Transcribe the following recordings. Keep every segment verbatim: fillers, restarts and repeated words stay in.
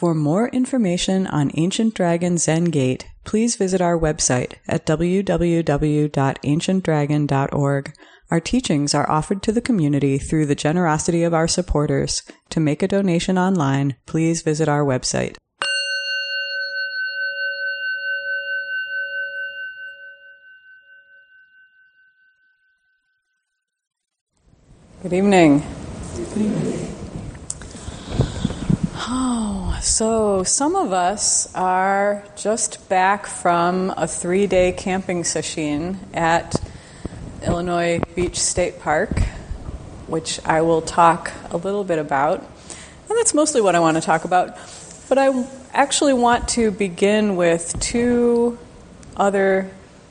For more information on Ancient Dragon Zen Gate, please visit our website at w w w dot ancient dragon dot org. Our teachings are offered to the community through the generosity of our supporters. To make a donation online, please visit our website. Good evening. Good evening. Oh, so some of us are just back from a three-day camping session at Illinois Beach State Park, which I will talk a little bit about. And that's mostly what I want to talk about. But I actually want to begin with two other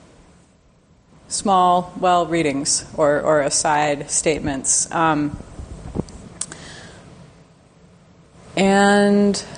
small, well, readings or, or aside statements. Um, and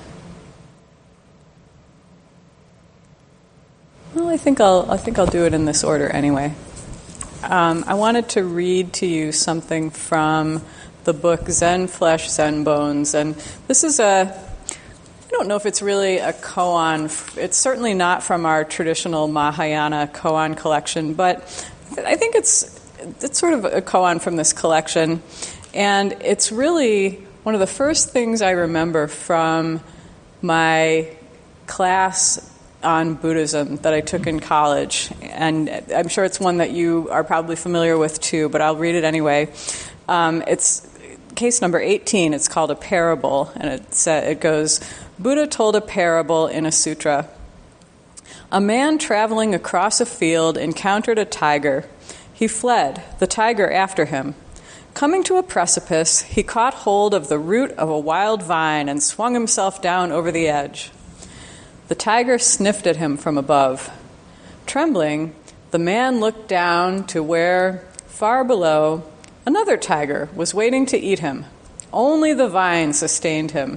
well, I think I'll I think I'll do it in this order anyway. Um, I wanted to read to you something from the book Zen Flesh, Zen Bones, and this is a I don't know if it's really a koan. It's certainly not from our traditional Mahayana koan collection, but I think it's it's sort of a koan from this collection, and it's really one of the first things I remember from my class on Buddhism that I took in college, and I'm sure it's one that you are probably familiar with too, but I'll read it anyway. Um, it's case number eighteen. It's called A Parable, and it, sa- it goes, Buddha told a parable in a sutra. A man traveling across a field encountered a tiger. He fled, the tiger after him. Coming to a precipice, he caught hold of the root of a wild vine and swung himself down over the edge. The tiger sniffed at him from above. Trembling, the man looked down to where, far below, another tiger was waiting to eat him. Only the vine sustained him.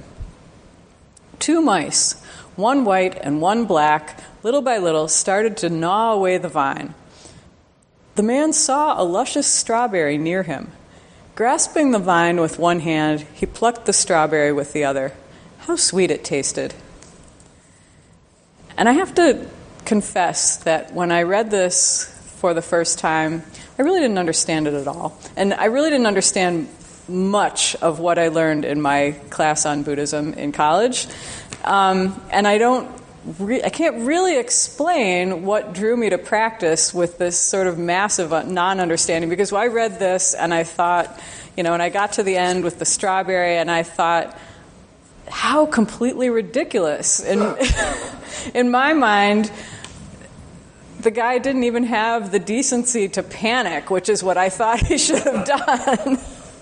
Two mice, one white and one black, little by little started to gnaw away the vine. The man saw a luscious strawberry near him. Grasping the vine with one hand, he plucked the strawberry with the other. How sweet it tasted. And I have to confess that when I read this for the first time, I really didn't understand it at all. And I really didn't understand much of what I learned in my class on Buddhism in college. Um, and I don't, re- I can't really explain what drew me to practice with this sort of massive non-understanding, because I read this and I thought, you know, and I got to the end with the strawberry and I thought, how completely ridiculous. And in my mind, the guy didn't even have the decency to panic, which is what I thought he should have done.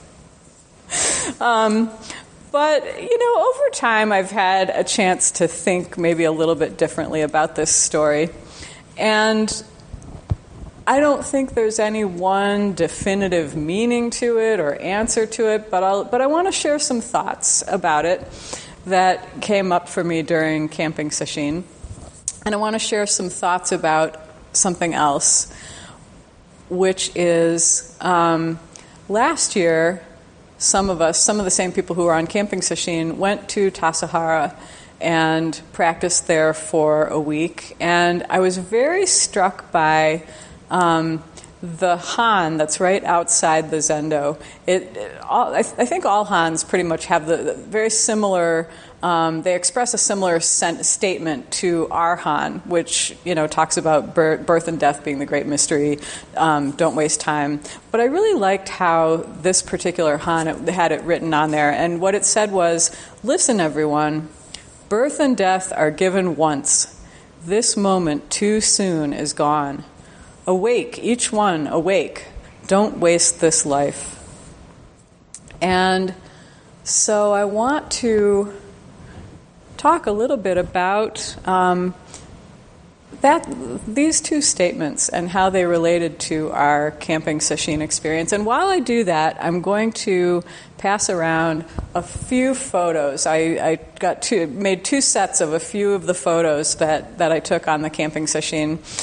um, but, you know, over time I've had a chance to think maybe a little bit differently about this story. And I don't think there's any one definitive meaning to it or answer to it, but I'll, but I want to share some thoughts about it that came up for me during camping session. And I want to share some thoughts about something else, which is um, last year, some of us, some of the same people who were on camping session, went to Tassajara and practiced there for a week. And I was very struck by um, the han that's right outside the zendo. It, it all, I, th- I think all hans pretty much have the, the very similar. Um, they express a similar sen- statement to our han, which you know talks about bir- birth and death being the great mystery. Um, don't waste time. But I really liked how this particular han it, had it written on there, and what it said was, "Listen, everyone. Birth and death are given once. This moment too soon is gone. Awake, each one, awake. Don't waste this life." And so I want to talk a little bit about um, that these two statements and how they related to our camping session experience. And while I do that, I'm going to pass around a few photos. I, I got two, made two sets of a few of the photos that, that I took on the camping session.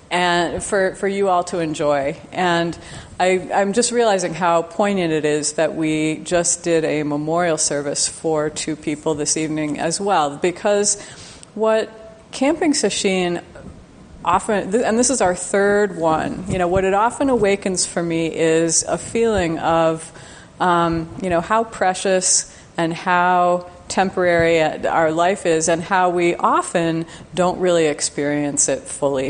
and for, for you all to enjoy. And I, I'm just realizing how poignant it is that we just did a memorial service for two people this evening as well, because what Camping Sesshin often, and this is our third one, you know, what it often awakens for me is a feeling of, um, you know, how precious and how temporary our life is, and how we often don't really experience it fully.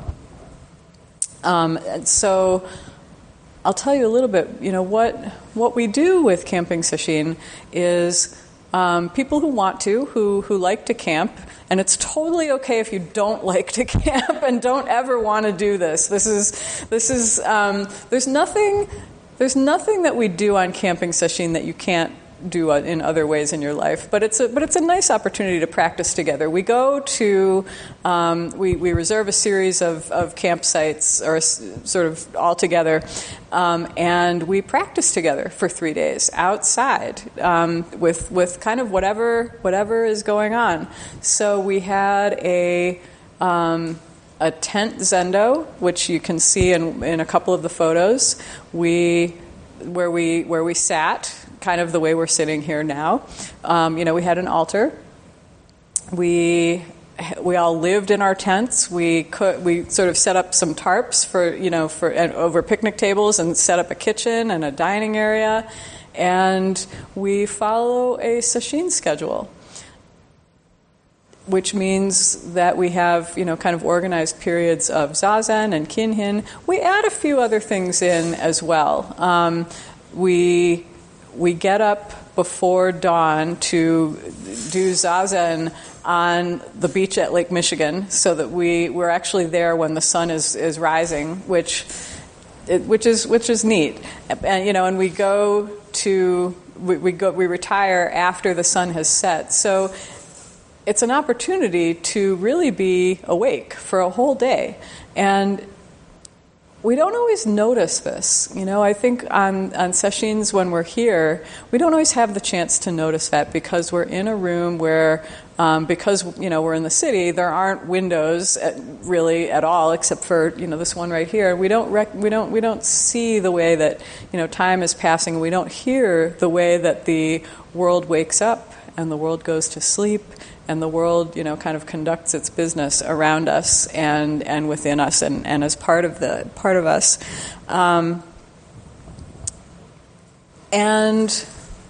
Um, and so I'll tell you a little bit, you know, what what we do with Camping Sesshin is um, people who want to, who, who like to camp, and it's totally okay if you don't like to camp and don't ever want to do this. This is, this is, um, there's nothing, there's nothing that we do on Camping Sesshin that you can't do in other ways in your life, but it's a but it's a nice opportunity to practice together. We go to um, we we reserve a series of, of campsites, or a, sort of all together, um, and we practice together for three days outside um, with with kind of whatever whatever is going on. So we had a um, a tent zendo, which you can see in in a couple of the photos. We where we where we sat, kind of the way we're sitting here now. Um, you know, we had an altar. We we all lived in our tents. We could, we sort of set up some tarps for you know for and over picnic tables, and set up a kitchen and a dining area, and we follow a sesshin schedule, which means that we have, you know, kind of organized periods of zazen and kinhin. We add a few other things in as well. Um, we we get up before dawn to do zazen on the beach at Lake Michigan, so that we we're actually there when the sun is, is rising, which it, which is which is neat. And you know, and we go to we, we go we retire after the sun has set. So it's an opportunity to really be awake for a whole day. And we don't always notice this. You know, I think on, on sessions when we're here, we don't always have the chance to notice that, because we're in a room where, um, because, you know, we're in the city, there aren't windows at, really at all, except for, you know, this one right here. We don't rec- we don't we don't see the way that, you know, time is passing. We don't hear the way that the world wakes up and the world goes to sleep, and the world, you know, kind of conducts its business around us and, and within us, and, and as part of the part of us. Um, and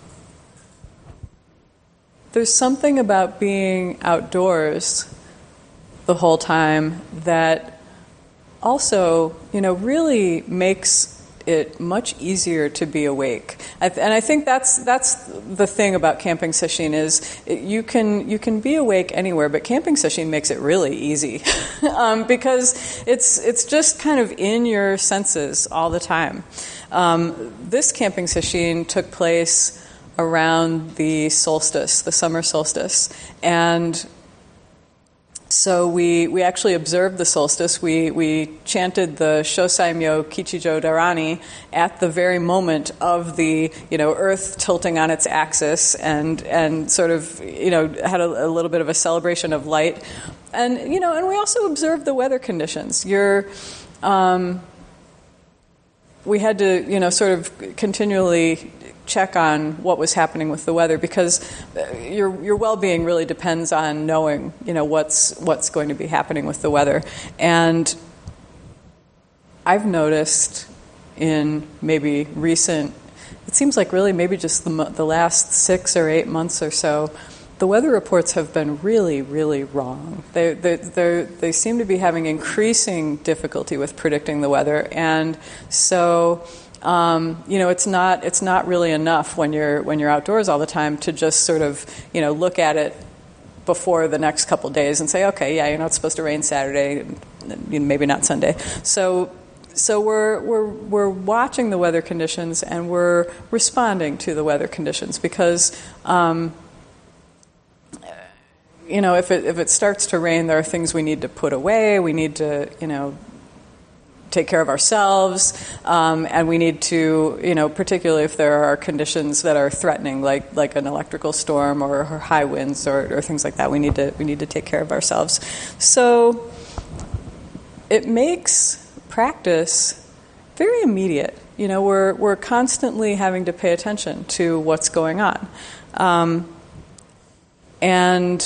there's something about being outdoors the whole time that also, you know, really makes it much easier to be awake. I th- and I think that's that's the thing about Camping Sesshin is it, you can you can be awake anywhere, but Camping Sesshin makes it really easy um, because it's it's just kind of in your senses all the time. Um, this Camping Sesshin took place around the solstice, the summer solstice, and so we, we actually observed the solstice. We we chanted the Shosaimyo Kichijo Darani at the very moment of the, you know, Earth tilting on its axis, and and sort of, you know, had a, a little bit of a celebration of light, and you know, and we also observed the weather conditions. You're, um, we had to, you know, sort of continually check on what was happening with the weather, because your your well-being really depends on knowing, you know, what's what's going to be happening with the weather. And I've noticed in maybe recent, it seems like really maybe just the the last six or eight months or so, the weather reports have been really, really wrong. They they they they seem to be having increasing difficulty with predicting the weather, and so. Um, you know, it's not it's not really enough when you're when you're outdoors all the time to just sort of, you know, look at it before the next couple of days and say, okay, yeah, you know, it's supposed to rain Saturday, maybe not Sunday. So so we're we're we're watching the weather conditions, and we're responding to the weather conditions, because um, you know, if it if it starts to rain, there are things we need to put away. We need to, you know, take care of ourselves, um, and we need to, you know, particularly if there are conditions that are threatening, like like an electrical storm or, or high winds or, or things like that, we need to we need to take care of ourselves. So it makes practice very immediate. You know, we're we're constantly having to pay attention to what's going on, um, and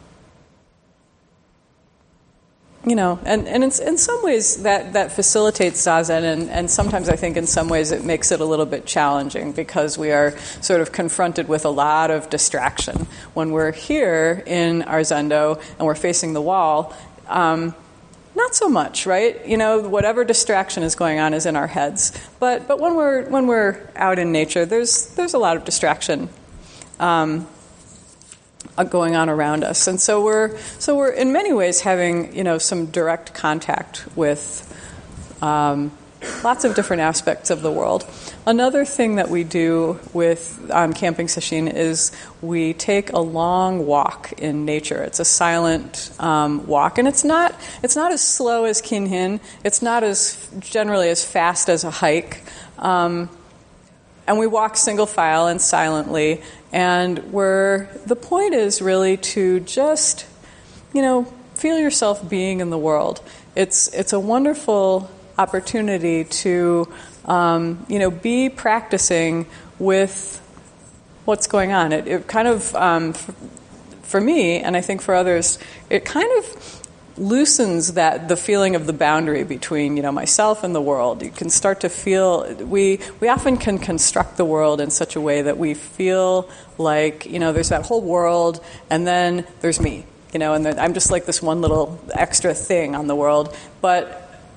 you know, and and in, in some ways that, that facilitates zazen, and, and sometimes I think in some ways it makes it a little bit challenging because we are sort of confronted with a lot of distraction when we're here in our zendo and we're facing the wall. Um, Not so much, right? You know, whatever distraction is going on is in our heads. But but when we're when we're out in nature, there's there's a lot of distraction um, going on around us, and so we're so we're in many ways having you know some direct contact with um, lots of different aspects of the world. Another thing that we do with on Camping Sesshin is we take a long walk in nature. It's a silent um, walk, and it's not it's not as slow as Kinhin. It's not as generally as fast as a hike. Um, and we walk single file and silently. And we're the point is really to just you know feel yourself being in the world. It's it's a wonderful opportunity to um, you know be practicing with what's going on. It, it kind of um, f- for me, and I think for others, it kind of loosens that the feeling of the boundary between you know myself and the world. You can start to feel we we often can construct the world in such a way that we feel like you know there's that whole world, and then there's me, you know, and then I'm just like this one little extra thing on the world, but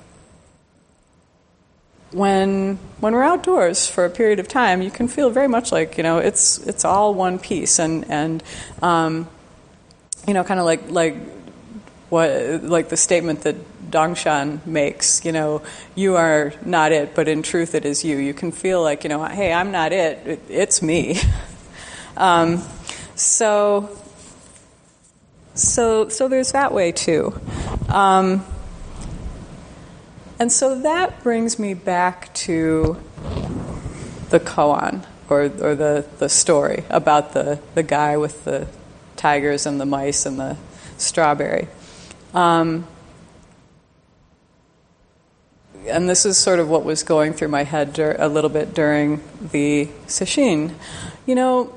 When when we're outdoors for a period of time, you can feel very much like you know it's it's all one piece, and and um, you know kind of like like what like the statement that Dongshan makes. You know, you are not it, but in truth, it is you. You can feel like you know, hey, I'm not it; it it's me. um, so so so there's that way too. Um, And so that brings me back to the koan, or or the, the story about the, the guy with the tigers and the mice and the strawberry. Um, and this is sort of what was going through my head dur- a little bit during the sesshin. You know,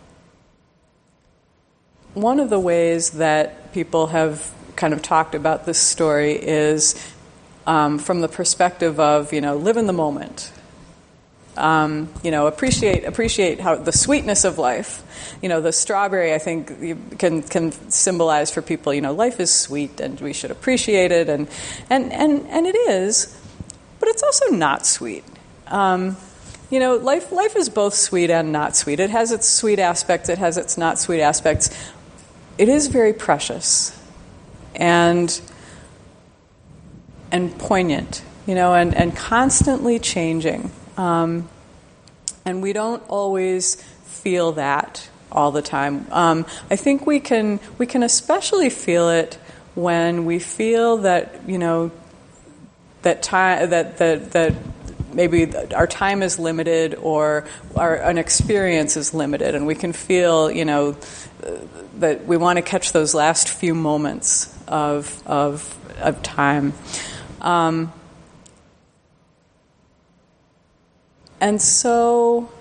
one of the ways that people have kind of talked about this story is Um, from the perspective of, you know, live in the moment. Um, you know, appreciate appreciate how the sweetness of life. You know, the strawberry, I think, can can symbolize for people, you know, life is sweet and we should appreciate it, and and and, and it is, but it's also not sweet. Um, you know, life life is both sweet and not sweet. It has its sweet aspects. It has its not sweet aspects. It is very precious, and. and poignant, you know, and, and constantly changing. Um, and we don't always feel that all the time. Um, I think we can we can especially feel it when we feel that, you know, that time that that that maybe our time is limited or our an experience is limited, and we can feel, you know, that we want to catch those last few moments of of of time. Um, and so,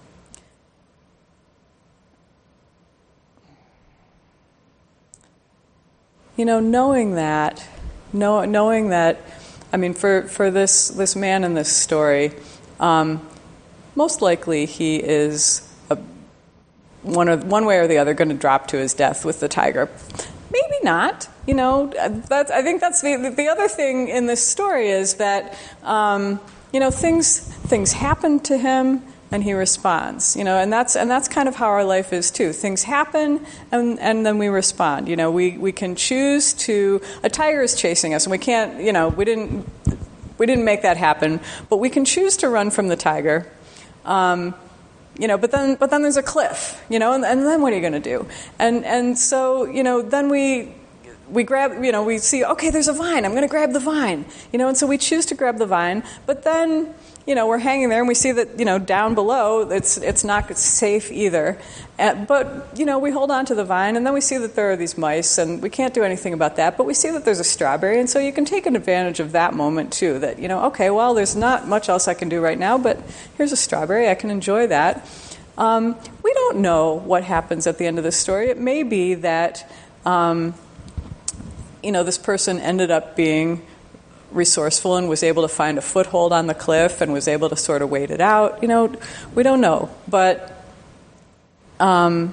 you know, knowing that, know, knowing that, I mean, for, for this, this man in this story, um, most likely he is a, one of one way or the other going to drop to his death with the tiger. Maybe not. You know, that's, I think that's the the other thing in this story is that um, you know things things happen to him and he responds. You know, and that's and that's kind of how our life is too. Things happen and and then we respond. You know, we, we can choose to. A tiger is chasing us, and we can't. You know, we didn't we didn't make that happen, but we can choose to run from the tiger. Um, You know, but then, but then there's a cliff. You know, and, and then what are you going to do? And and so, you know, then we we grab, you know, we see, okay, there's a vine, I'm going to grab the vine, you know, and so we choose to grab the vine, but then, you know, we're hanging there and we see that, you know, down below, it's it's not safe either. And, but, you know, we hold on to the vine and then we see that there are these mice and we can't do anything about that, but we see that there's a strawberry, and so you can take an advantage of that moment too, that, you know, okay, well, there's not much else I can do right now, but here's a strawberry, I can enjoy that. Um, we don't know what happens at the end of this story. It may be that, um, you know, this person ended up being resourceful and was able to find a foothold on the cliff and was able to sort of wait it out. You know, we don't know. But um,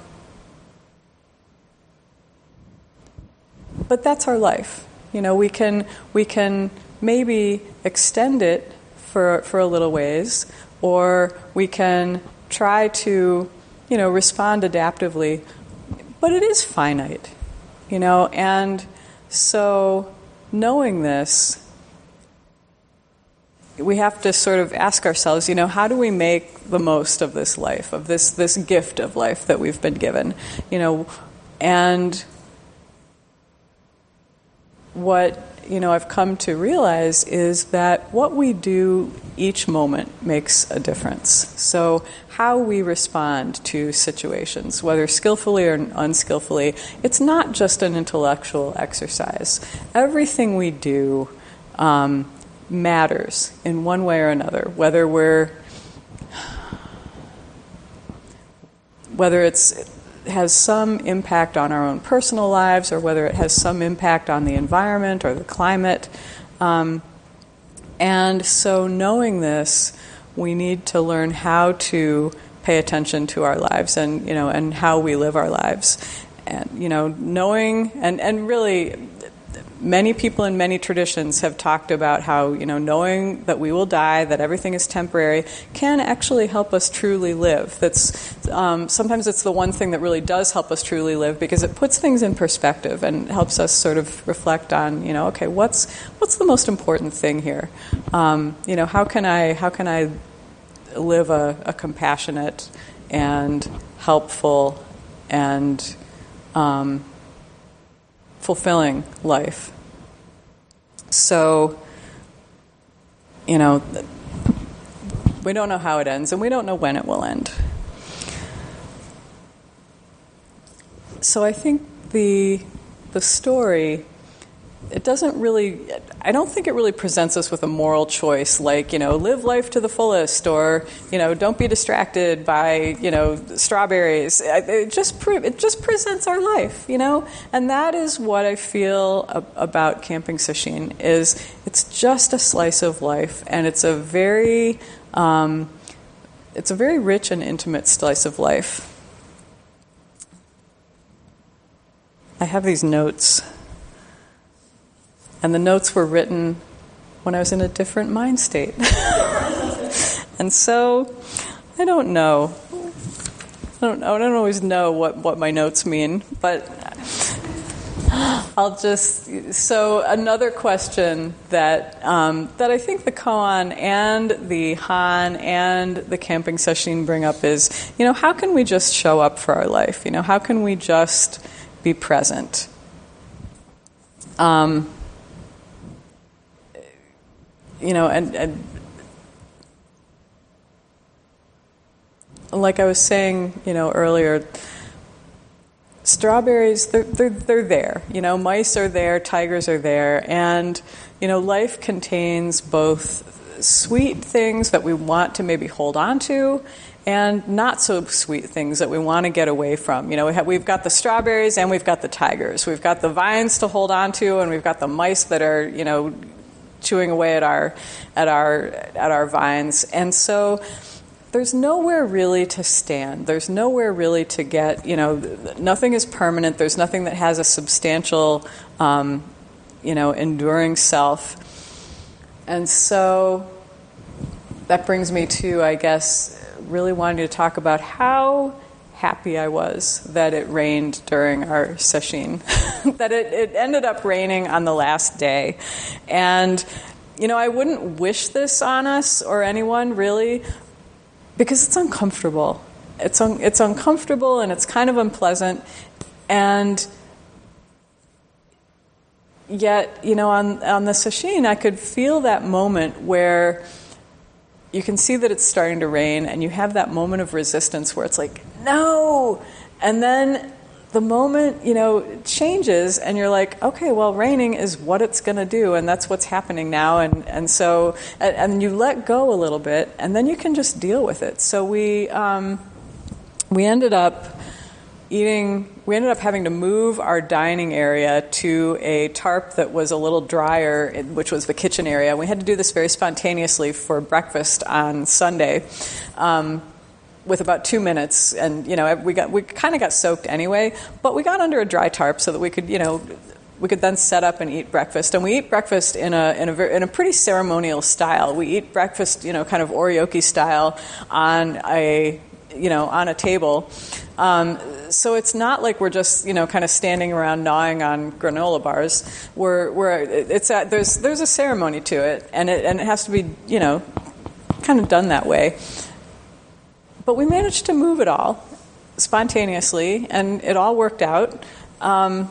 but that's our life. You know, we can we can maybe extend it for for a little ways, or we can try to, you know, respond adaptively. But it is finite, you know, and so knowing this, we have to sort of ask ourselves, you know, how do we make the most of this life, of this this gift of life that we've been given, you know, and what, you know, I've come to realize is that what we do each moment makes a difference. So how we respond to situations, whether skillfully or unskillfully, it's not just an intellectual exercise. Everything we do um, matters in one way or another, whether we're whether it's has some impact on our own personal lives, or whether it has some impact on the environment or the climate. Um, and so knowing this, we need to learn how to pay attention to our lives and, you know, and how we live our lives. And, you know, knowing, and, and really many people in many traditions have talked about how, you know, knowing that we will die, that everything is temporary, can actually help us truly live. That's um, sometimes it's the one thing that really does help us truly live, because it puts things in perspective and helps us sort of reflect on, you know, okay, what's what's the most important thing here? Um, you know, how can I how can I live a, a compassionate and helpful and um, fulfilling life. So, you know, we don't know how it ends, and we don't know when it will end. So I think the the story, it doesn't really, I don't think it really presents us with a moral choice, like, you know, live life to the fullest, or, you know, don't be distracted by, you know, strawberries. It just pre- it just presents our life, you know, and that is what I feel ab- about Camping Sesshin, is it's just a slice of life, and it's a very, um, it's a very rich and intimate slice of life. I have these notes. And the notes were written when I was in a different mind state. And so, I don't know. I don't, I don't always know what, what my notes mean, but I'll just... So another question that um, that I think the koan and the han and the Camping Sesshin bring up is, you know, how can we just show up for our life? You know, how can we just be present? Um... You know, and, and like I was saying, you know, earlier, strawberries, they're, they're, they're there. You know, mice are there, tigers are there, and, you know, life contains both sweet things that we want to maybe hold on to, and not so sweet things that we want to get away from. You know, we have, we've got the strawberries and we've got the tigers. We've got the vines to hold on to, and we've got the mice that are, you know, chewing away at our at our at our vines. And so there's nowhere really to stand. There's nowhere really to get, you know, nothing is permanent. There's nothing that has a substantial um, you know, enduring self. And so that brings me to, I guess, really wanting to talk about how happy I was that it rained during our sesshin, that it, it ended up raining on the last day. And, you know, I wouldn't wish this on us or anyone, really, because it's uncomfortable. It's un- it's uncomfortable and it's kind of unpleasant. And yet, you know, on, on the sesshin, I could feel that moment where you can see that it's starting to rain, and you have that moment of resistance where it's like, no! And then the moment, you know, changes, and you're like, okay, well, raining is what it's going to do, and that's what's happening now. And, and so, and, and you let go a little bit, and then you can just deal with it. So we um, we ended up eating, we ended up having to move our dining area to a tarp that was a little drier, which was the kitchen area. We had to do this very spontaneously for breakfast on Sunday. Um, with about two minutes, and you know, we got we kind of got soaked anyway, but we got under a dry tarp so that we could, you know, we could then set up and eat breakfast. And we eat breakfast in a in a very, in a pretty ceremonial style. We eat breakfast, you know, kind of oryoki style on a you know on a table. Um, so it's not like we're just, you know, kind of standing around gnawing on granola bars. We're we're it's a, there's there's a ceremony to it, and it and it has to be, you know, kind of done that way. But we managed to move it all spontaneously, and it all worked out. Um,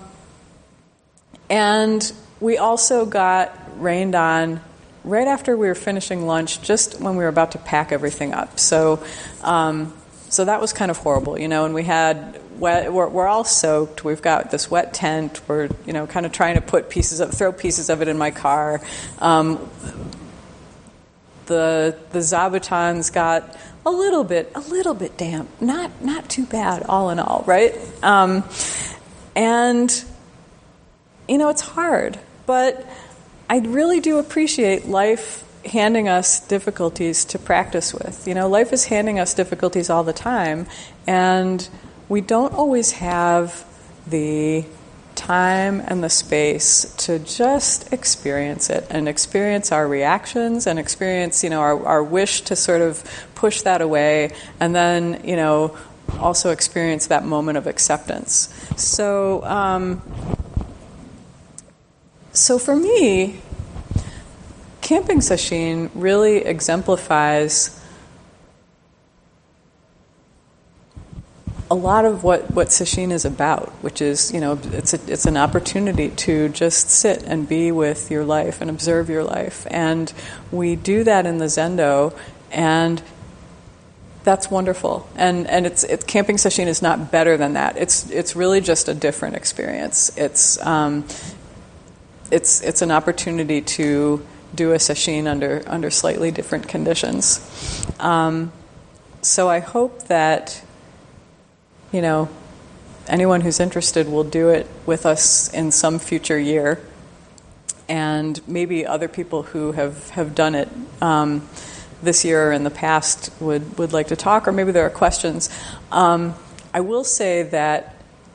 and we also got rained on right after we were finishing lunch, just when we were about to pack everything up. So, um, so that was kind of horrible, you know. And we had wet. We're, we're all soaked. We've got this wet tent. We're, you know, kind of trying to put pieces of, throw pieces of it in my car. Um, the the zabutons got a little bit, a little bit damp. Not not too bad, all in all, right? Um, and you know, it's hard, but I really do appreciate life handing us difficulties to practice with. You know, life is handing us difficulties all the time, and we don't always have the time and the space to just experience it and experience our reactions and experience, you know, our, our wish to sort of push that away, and then, you know, also experience that moment of acceptance. So, um, so for me, camping sesshin really exemplifies a lot of what, what sesshin is about, which is, you know, it's a, it's an opportunity to just sit and be with your life and observe your life. And we do that in the Zendo, and that's wonderful. And and it's it, camping sesshin is not better than that. It's it's really just a different experience. It's um, it's it's an opportunity to do a sesshin under under slightly different conditions. Um, so I hope that, you know, anyone who's interested will do it with us in some future year, and maybe other people who have, have done it um, this year or in the past would, would like to talk, or maybe there are questions. Um, I will say that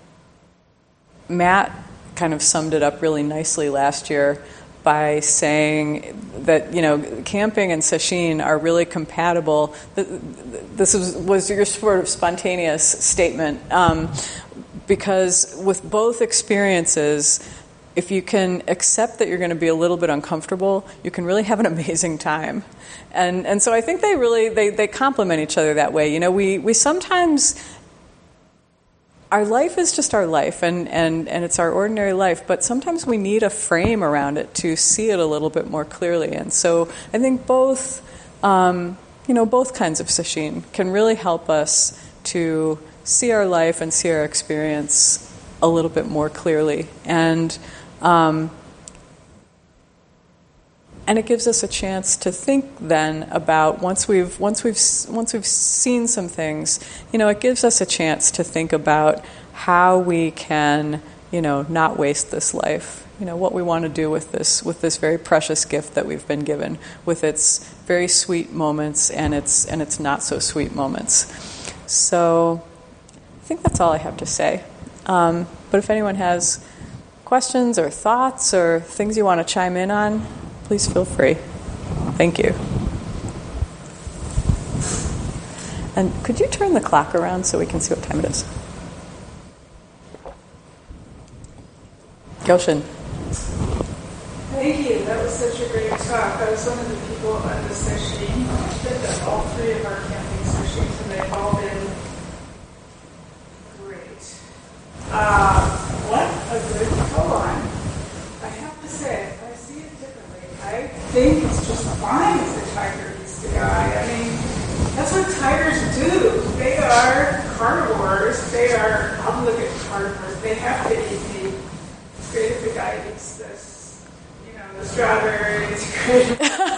Matt kind of summed it up really nicely last year by saying that, you know, camping and sesshin are really compatible. This was, was your sort of spontaneous statement, um, because with both experiences, if you can accept that you're going to be a little bit uncomfortable, you can really have an amazing time. And and so I think they really, they, they complement each other that way. You know, we, we sometimes... Our life is just our life, and, and, and it's our ordinary life, but sometimes we need a frame around it to see it a little bit more clearly. And so I think both, um, you know, both kinds of sesshin can really help us to see our life and see our experience a little bit more clearly. And um, and it gives us a chance to think then about, once we've once we've once we've seen some things, you know, it gives us a chance to think about how we can, you know, not waste this life. You know, what we want to do with this with this very precious gift that we've been given, with its very sweet moments and its and its not so sweet moments. So I think that's all I have to say. Um, but if anyone has questions or thoughts or things you want to chime in on, please feel free. Thank you. And could you turn the clock around so we can see what time it is? Goshen. Thank you. That was such a great talk. I was one of the people on the sesshin. I've done all three of our camping sessions, and they've all been great. Uh, what a good koan. I have strawberries. Great.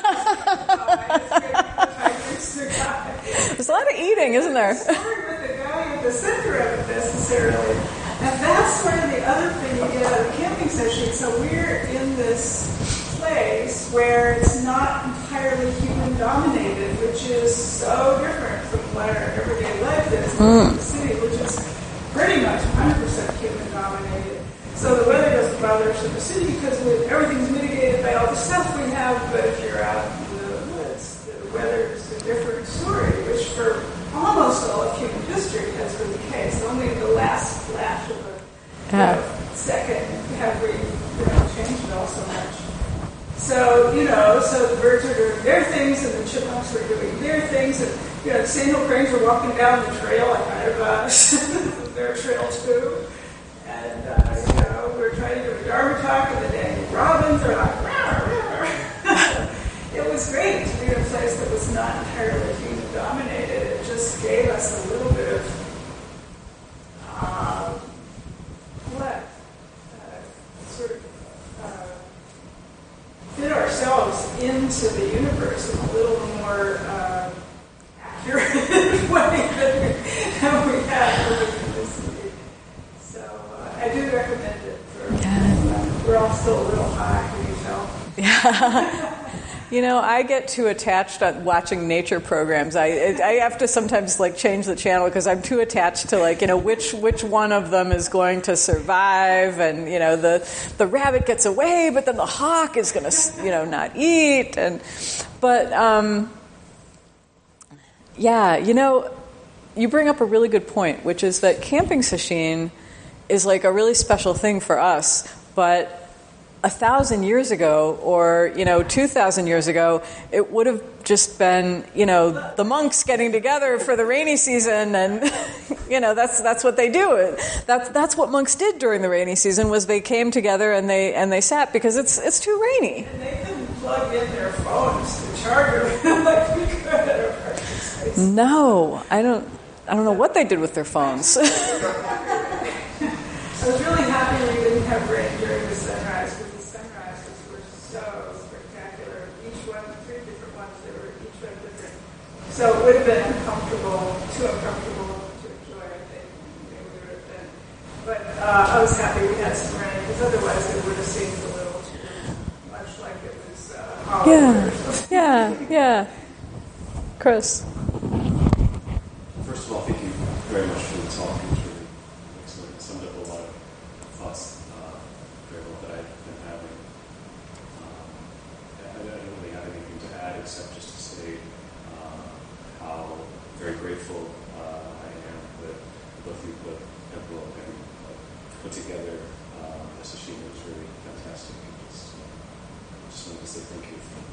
There's a lot of eating, isn't there? Story with the guy at the center of it necessarily. And that's where the other thing you get out of the camping session. So we're in this place where it's not entirely human dominated, which is so different from what our everyday life is mm. in the city, which is pretty much one hundred percent human dominated. So the weather doesn't bother us in the city because everything's mitigated by all the stuff we have, but if you're out in the woods, the weather is a different story, which for almost all of human history has been the case. Only the last flash of a yeah. you know, second have we you know, changed it all so much. So, you know, so the birds are doing their things and the chipmunks are doing their things, and, you know, the sandhill cranes are walking down the trail. I kind of, uh, their trail too. And, uh, you know, we're trying to do a Dharma talk, and the Daniel Robins are like, rah, rah. It was great to be in a place that was not entirely human dominated. It just gave us a little bit of, uh, what? Uh, sort of, uh, fit ourselves into the universe in a little more uh, accurate way than we, than we had living in this city. So uh, I do recommend it. For, yeah. uh, we're all still a little high, can you tell? Yeah. You know, I get too attached on watching nature programs. I I have to sometimes like change the channel because I'm too attached to like, you know, which which one of them is going to survive, and you know the the rabbit gets away, but then the hawk is going to you know not eat, and but um, yeah, you know, you bring up a really good point, which is that camping sesshin is like a really special thing for us, but a thousand years ago, or you know, two thousand years ago, it would have just been, you know, the monks getting together for the rainy season, and you know, that's that's what they do. That's that's what monks did during the rainy season, was they came together and they and they sat because it's it's too rainy. And they couldn't plug in their phones to charge them like we could at our parking space. No, I don't. I don't know what they did with their phones. I was really happy we didn't have rain during the sunrise. So it would have been uncomfortable, too uncomfortable to enjoy, I think. Maybe we would have been. But uh, I was happy we had some rain, because otherwise it would have seemed a little too much like it was uh, Hollywood yeah. or something. Yeah, yeah. Chris. First of all, thank you very much for the talk. It was really excellent. It summed up a lot of thoughts uh, very well that I've been having. Um, I don't really have anything to add except just to say how very grateful uh, I am that both of you put, have uh, put together uh, the sesshin. It was really fantastic. And just, uh, just wanted to say thank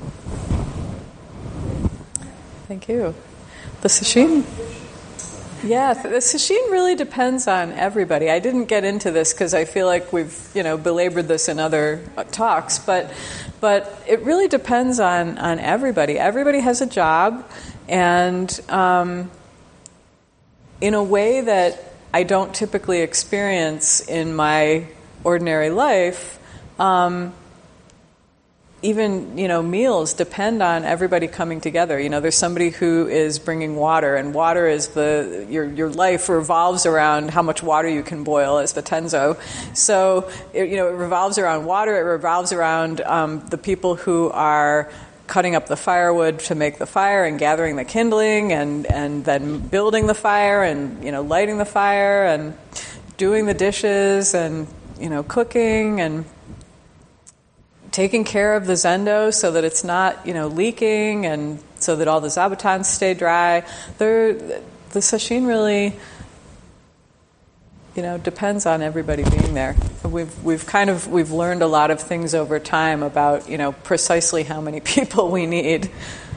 you. Thank you. The sesshin. Yeah, the sesshin really depends on everybody. I didn't get into this because I feel like we've, you know, belabored this in other uh, talks, but but it really depends on, on everybody. Everybody has a job, and um, in a way that I don't typically experience in my ordinary life, um, even, you know, meals depend on everybody coming together. You know, there's somebody who is bringing water, and water is the, your your life revolves around how much water you can boil as the tenzo. So, it, you know, it revolves around water, it revolves around um, the people who are cutting up the firewood to make the fire and gathering the kindling and, and then building the fire and, you know, lighting the fire and doing the dishes and, you know, cooking and taking care of the zendo so that it's not, you know, leaking and so that all the zabutons stay dry. They're, the sesshin really, you know, depends on everybody being there. We've we've kind of we've learned a lot of things over time about, you know, precisely how many people we need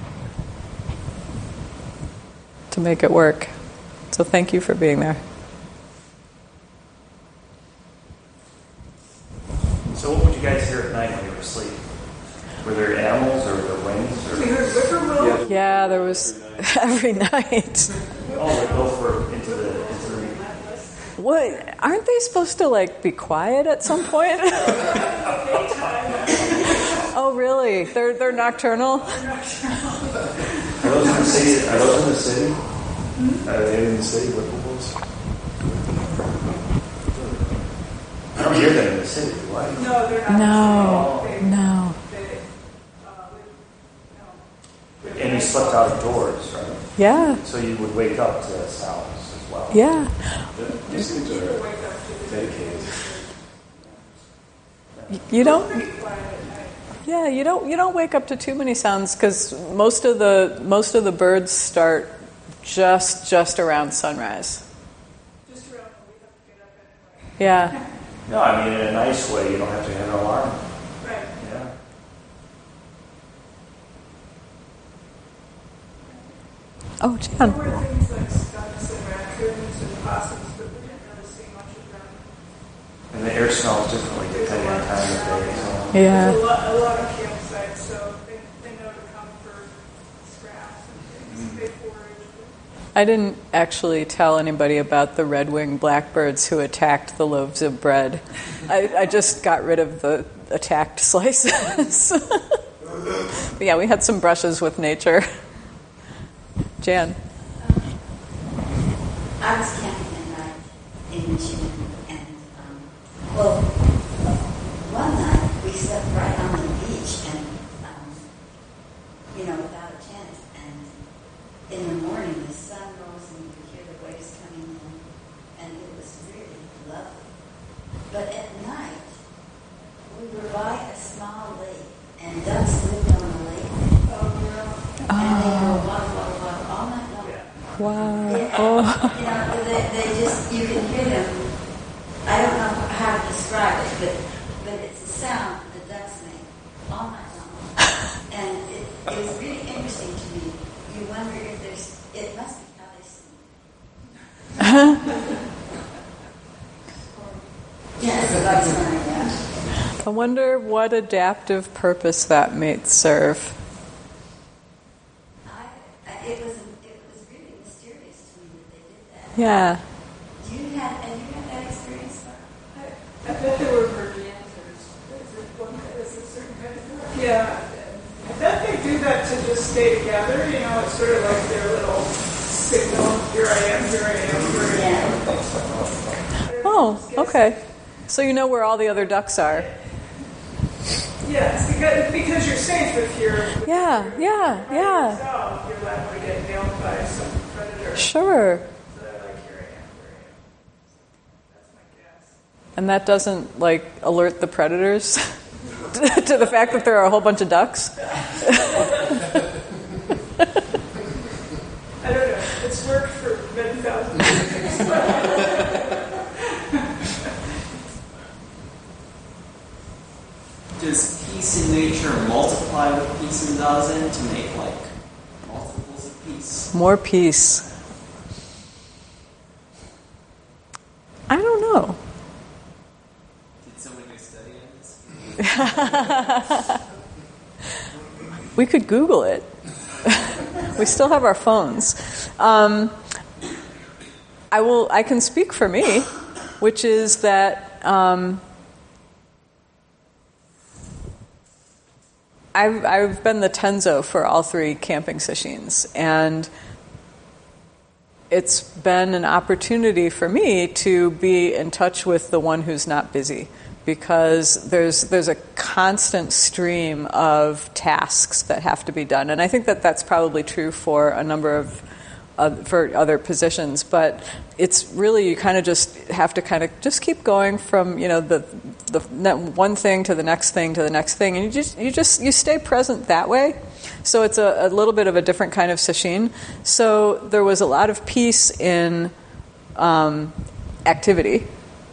to make it work. So thank you for being there. So what would you guys hear at night when you were asleep? Were there animals or were there winds? Or... We heard whippoorwill. Yeah, there was every night. Oh, they go for into the into the. What? Aren't they supposed to like be quiet at some point? Oh, really? They're they're nocturnal? Are those in the city? Are those in the city? Hmm? Are they in the city, whippoorwills? I don't hear them in the city. Why? No, they're not. No, They, no. They, uh, no. And you slept outdoors, right? Yeah, So you would wake up to that sounds as well. yeah. These things People are wake up to the dedicated. You don't. pretty quiet at night. Yeah, you don't. You don't wake up to too many sounds because most of the most of the birds start just just around sunrise. Just around when we have to get up anyway. Yeah. No, I mean in a nice way. You don't have to have an alarm. Right. Yeah. Oh, There Jan. were things like skunks and raccoons and possums, but we didn't really see much of them. And the air smells differently depending on time of day. So. Yeah. There's a lot, a lot of campsites, so they, they know to come for scraps and things. They forage. I didn't actually tell anybody about the red-winged blackbirds who attacked the loaves of bread. I, I just got rid of the attacked slices. But yeah, we had some brushes with nature. Jan. I was camping at night in Michigan, and um, well, one night we slept right on the beach, and um, you know, without a tent. And in the morning, the sun rose, and you could hear the waves coming in, and it was really lovely. But at night, we were by a small lake, and ducks lived on the lake. Oh, And they were waddle, waddle, waddle all night long. Wow. Yeah. Oh. You know, they, they just, you can hear them. I don't know how to describe it, but but it's a sound the ducks make all night long. And it, it was really interesting to me. You wonder if there's, it must be how they sleep. Yes, the ducks are, yeah. I wonder what adaptive purpose that may serve. I, I, it was it was really mysterious to me that they did that. Yeah. Do you have, have you had that experience, Laura? I, I bet there were mergansers. Is it one kind of, is it a certain kind of bird? Yeah. I bet they do that to just stay together. You know, it's sort of like their little signal. Here I am, here I am, here I am. Yeah. Oh, okay. So you know where all the other ducks are. Yes, because, because you're safe if you're... Yeah, if you're yeah, by yeah. yourself, you're liable to get nailed by some predator. Sure. So they're like, here I am, here I am. That's my guess. And that doesn't, like, alert the predators to the fact that there are a whole bunch of ducks? I don't know. It's worked for many thousand years. Does peace in nature multiply with peace in Dasein to make like multiples of peace? More peace. I don't know. Did someone do a study on this? We could Google it. We still have our phones. Um, I will. I can speak for me, which is that um, I've I've been the Tenzo for all three camping sessions, and it's been an opportunity for me to be in touch with the one who's not busy, because there's there's a constant stream of tasks that have to be done, and I think that that's probably true for a number of uh, for other positions. But it's really, you kind of just have to kind of just keep going from, you know, the the one thing to the next thing to the next thing, and you just you just you stay present that way. So it's a, a little bit of a different kind of sesshin. So there was a lot of peace in um, activity.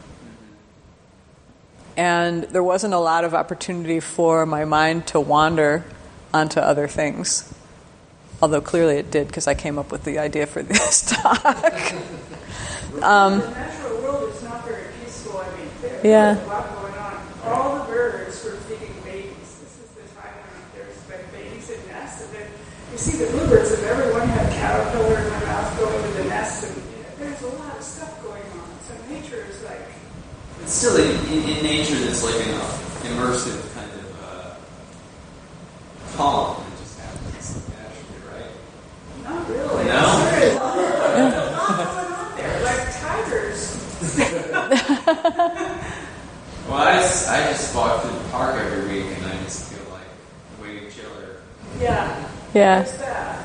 And there wasn't a lot of opportunity for my mind to wander onto other things. Although clearly it did, because I came up with the idea for this talk. um, the natural world is not very peaceful. I mean, there, yeah. there's a lot going on. All the birds were feeding babies. This is the time when there's like babies in nests. And then you see the bluebirds, and everyone had caterpillar in their mouth going to the nest. And you know, there's a lot of stuff going on. So nature is like... But still, in, in, in nature, there's like an uh, immersive kind of uh, I just walk through the park every week and I just feel like way chiller. Yeah. Yeah. There's that.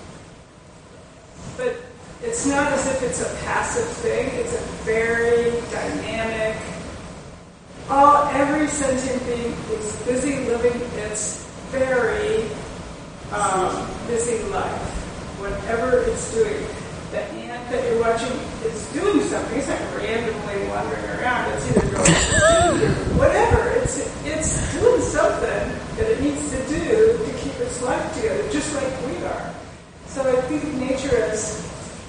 But it's not as if it's a passive thing. It's a very dynamic. All every sentient being is busy living its very um, busy life. Whatever it's doing. The ant that you're watching is doing something. It's not randomly wandering around. It's either going to food or whatever. It's it's doing something that it needs to do to keep its life together, just like we are. So I think of nature as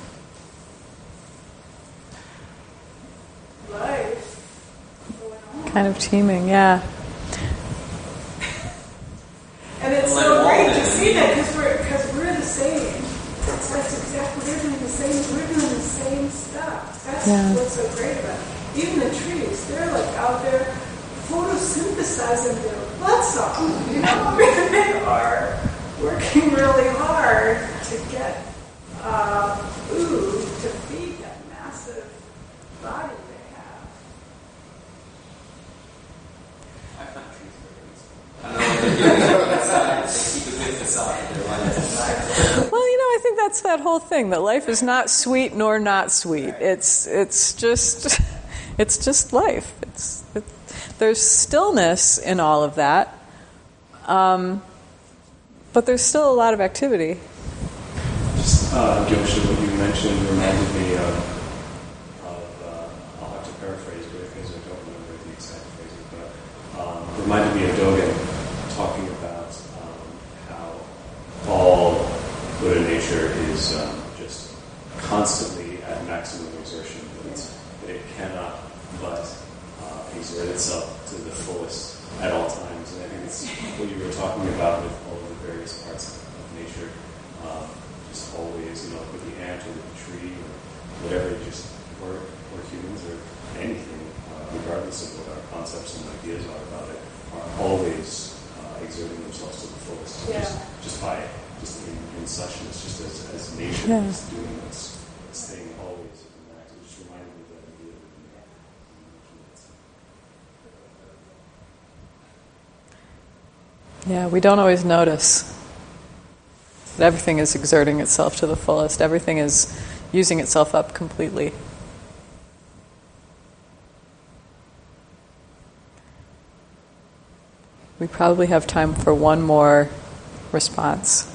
life going on. Kind of teeming, yeah. And it's so great to see that because we're because we're the same. That's exactly we're doing the same. We're doing the same stuff. That's Yeah. what's so great about it. Even the trees, they're like out there photosynthesizing their butts off. You know, I mean, they are working really hard to get uh, food to feed that massive body they have. I find trees very useful. I don't know what they're doing inside. They keep a good facade of their life. Well, you know, I think that's that whole thing, that life is not sweet nor not sweet. It's it's just it's just life. It's it, there's stillness in all of that, um, but there's still a lot of activity. Just, uh, Gilsha, what you mentioned reminded me of, of uh, I'll have to paraphrase because I don't remember the exact phrasing, but um, reminded me of Dogen talking about um, how all Buddha nature is um, just constantly at maximum exertion, that, it's, that it cannot but uh, exert itself to the fullest at all times. And I think it's what you were talking about with all of the various parts of nature. Um, just always, you know, with the ant or with the tree or whatever, just or, or humans or anything, uh, regardless of what our concepts and ideas are about it, are always uh, exerting themselves to the fullest. Yeah. Just, just by just in, in suchness, just as, as nature Yeah. is doing its, its thing always. And that it just reminded me of that idea. Yeah, we don't always notice that everything is exerting itself to the fullest. Everything is using itself up completely. We probably have time for one more response.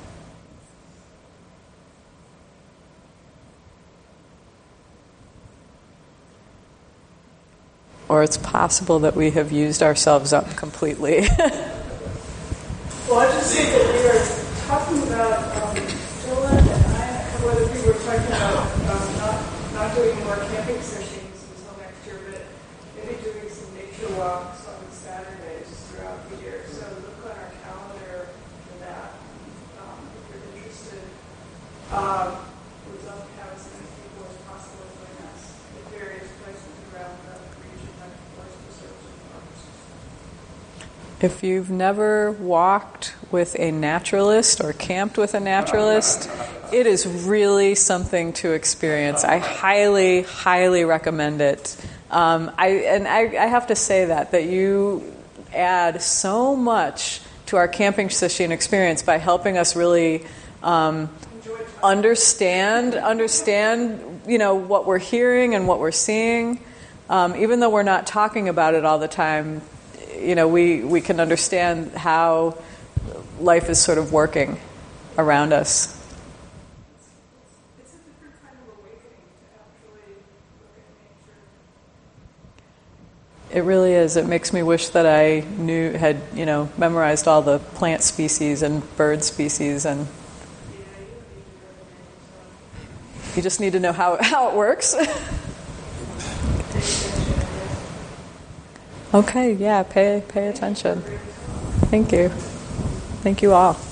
Or it's possible that we have used ourselves up completely. Well, I just say that we were talking about, um, Dylan and I and a couple other people were talking about um, not, not doing more camping sessions until next year, but maybe doing some nature walks on Saturdays throughout the year. So look on our calendar for that um, if you're interested. Um, we'd love to have as many people as possible join us at various places around the region, like forest reserves and parks. If you've never walked with a naturalist or camped with a naturalist, it is really something to experience. I highly, highly recommend it. Um, I and I, I have to say that that you add so much to our camping session experience by helping us really um, understand understand you know what we're hearing and what we're seeing. Um, even though we're not talking about it all the time, you know, we, we can understand how life is sort of working around us. It's a different kind of awakening to actually look at nature. It really is. It makes me wish that I knew, had, you know, memorized all the plant species and bird species, and you just need to know how, how it works. Okay, yeah, pay pay attention. Thank you. Thank you all.